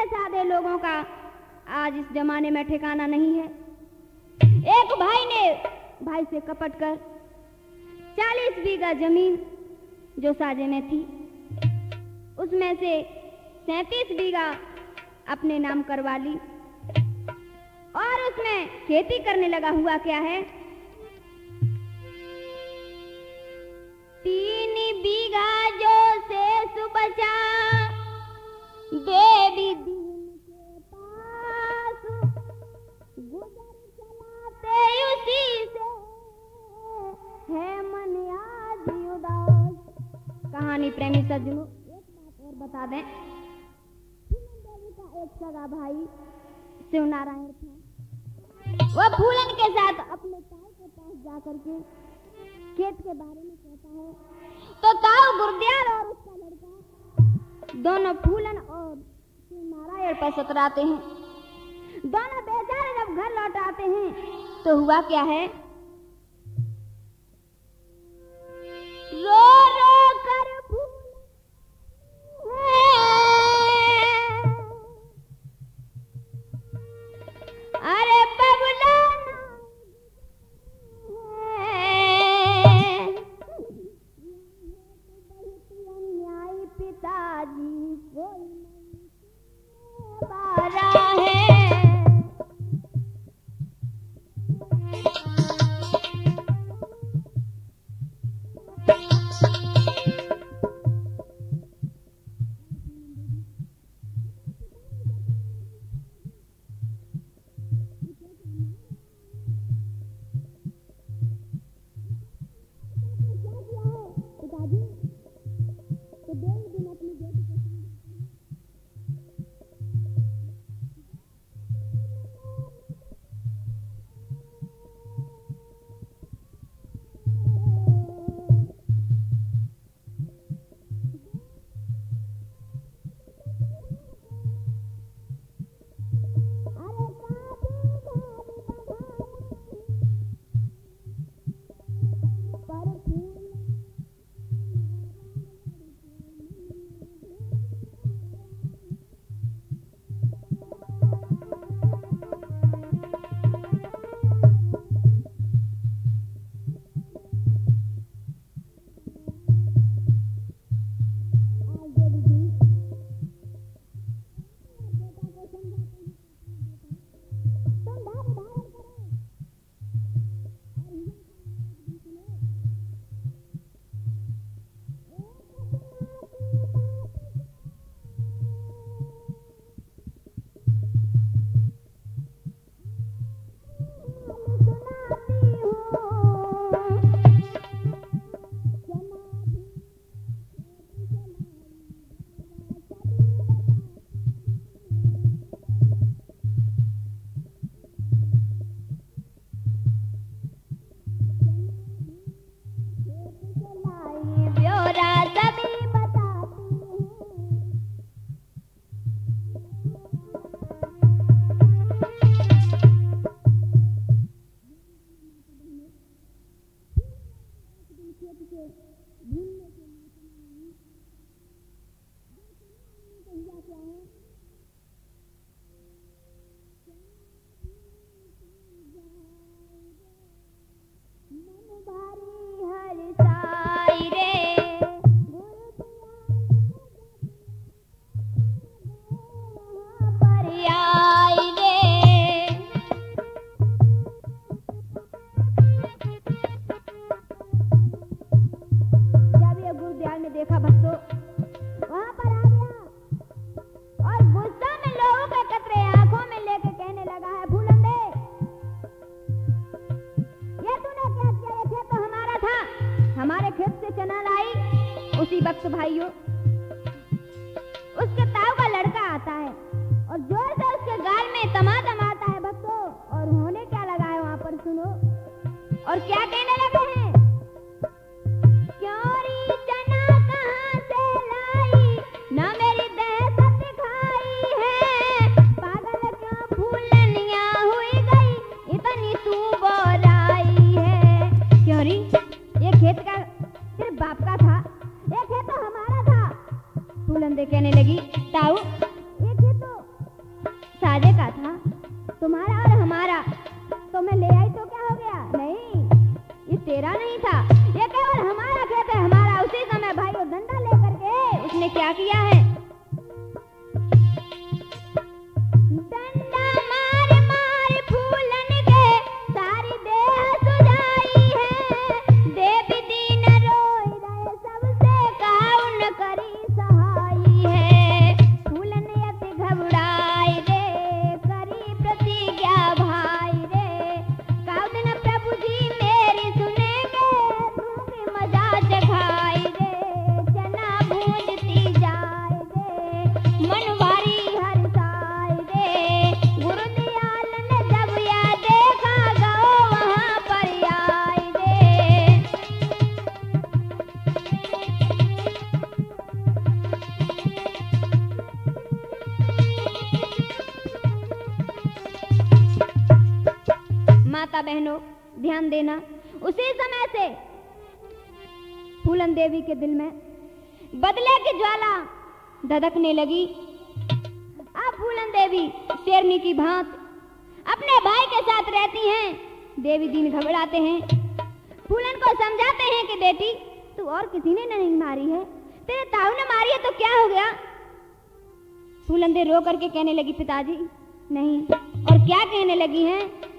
सीधे साधे लोगों का आज इस जमाने में ठिकाना नहीं है। एक भाई ने भाई से कपट कर 40 बीघा जमीन जो साजे में थी, उसमें से 37 बीघा अपने नाम करवा ली और उसमें खेती करने लगा। हुआ क्या है, 3 बीघा जो शेष बचा देवी दीन के पास, गुजर चलाते उसी से है मन आज उदास। कहानी प्रेमी सज्जनों, एक बात और बता दें, देवी का एक सगा भाई शिव नारायण था। वह फूलन के साथ अपने ताऊ के पास जाकर के खेत के बारे में कहता है, तो ताऊ गुरदयाल और उसका लड़का दोनों फूलन और शिव नारायण पर सतराते हैं। दोनों बेचारे जब घर लौट आते हैं तो हुआ क्या है, रो रो कर अरे बबला अन्यायी पिताजी कोई नहीं बारा है। उसी वक्त भाइयों उसके ताऊ का लड़का आता है और जोर से उसके गाल में तमाचा मारता है भक्तों। और होने क्या लगा है वहां पर सुनो, और क्या कहने लगे हैं, क्यों री चना कहां से लाई, ना मेरी दहशत दिखाई है, पागल क्यों फूलनिया हुई गई, इतनी तू बोलाई है। क्यों री, ये खेत का सिर्फ बाप का था, ये खेत तो हमारा था, तुम्हारा और हमारा, तो मैं ले आई तो क्या हो गया? नहीं, ये तेरा नहीं था, ये केवल हमारा खेत है, हमारा। उसी समय भाई वो डंडा लेकर के उसने क्या किया है? डंडा मार मार फूलन के सारी देह सुझाई है। देवी दीन रोई रहे सबसे काउन करी सहाई है। फूलन अति घबराई रे करी प्रतिज्ञा भाई रे। काउन प्रभु जी मेरी सुनेंगे दूंगी मजा चखाई रे। चना भूंजती जाए रे मन भारी हरसाई रे। गुरुदयाल ने जब यह देखा गो वहां पर आई रे। माता बहनों ध्यान देना, उसी समय से फूलन देवी के दिल में बदले की ज्वाला धधकने लगी। अब फूलन देवी शेरनी की भांति अपने भाई के साथ रहती हैं। देवी दीन घबराते हैं, फूलन को समझाते हैं कि बेटी तू और किसी ने नहीं मारी है, तेरे ताऊ ने मारी है तो क्या हो गया? फूलन दे रो करके कहने लगी पिताजी नहीं। और क्या कहने लगी हैं?